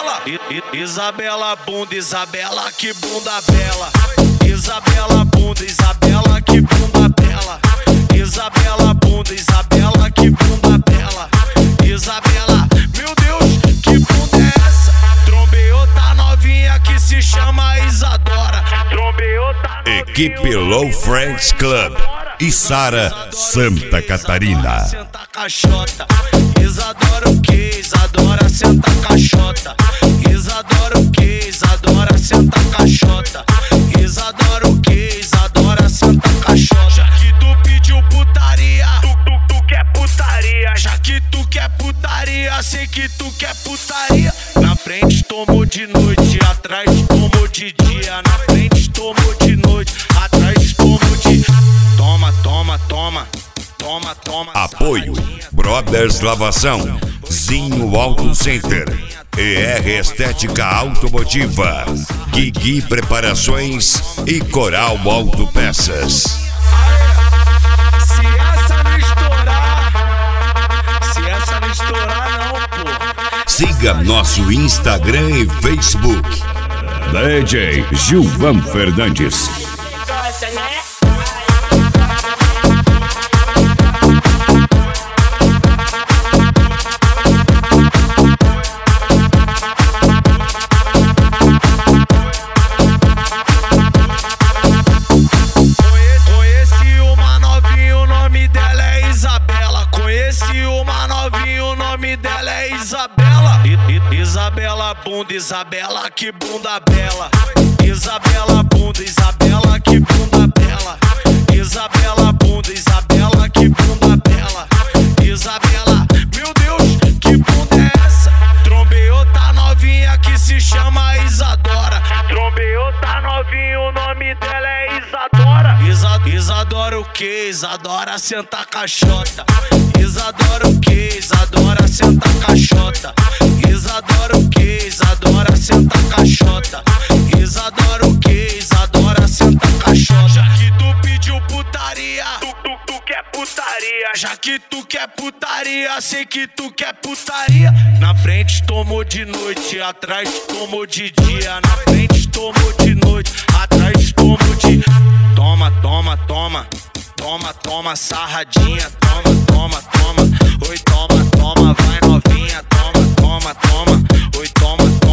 Isabela. Isabela bunda, Isabela que bunda bela. Isabela bunda, Isabela que bunda bela. Isabela bunda, Isabela que bunda bela. Isabela, meu Deus, que bunda é essa? Trombei outra novinha que se chama Isadora. Trombei outra novinha. Equipe Low Friends Club, Içara, Santa Catarina. Senta caixota. Isadora o que? Isadora senta caixota. Isadora o que? Isadora senta caixota. Isadora o que? Isadora senta caixota. Já que tu pediu putaria, tu quer putaria. Já que tu quer putaria, sei que tu quer putaria. Na frente tomou de noite, atrás tomou de dia. Na frente tomou de noite, atrás tomou de... Toma, toma, toma. Toma, toma. Apoio Brothers Lavação, Zinho Auto Center, ER Estética Automotiva, Guigui Preparações e Coral Autopeças. Se essa não estourar não, pô. Siga nosso Instagram e Facebook. DJ Gilvan Fernandes. Gosta, né? Conheci uma novinha, o nome dela é Isabela. Conheci uma novinha, o nome dela é Isabela. Isabela bunda, Isabela que bunda bela. Isabela bunda, Isabela que bunda bela. Isabela bunda, Isabela que bunda bela. Isabela, meu Deus, que bunda é essa? Trombei outra novinha que se chama Isadora. Trombei outra novinha, o nome dela é Isadora. Isadora o que? Isadora senta caixota. Isadora o que? Isadora senta caixota. Isadora o que? Isadora senta caixota. Isadora o que? Isadora senta caixota. Já que tu pediu putaria, tu quer putaria. Já que tu quer putaria, sei que tu quer putaria. Na frente tomou de noite, atrás tomou de dia. Na frente tomou de noite, atrás tomou de... Toma, toma, toma. Toma, toma, sarradinha. Toma, toma, toma. Oi, toma, toma, vai novinha. Toma, toma, toma. Oi, toma,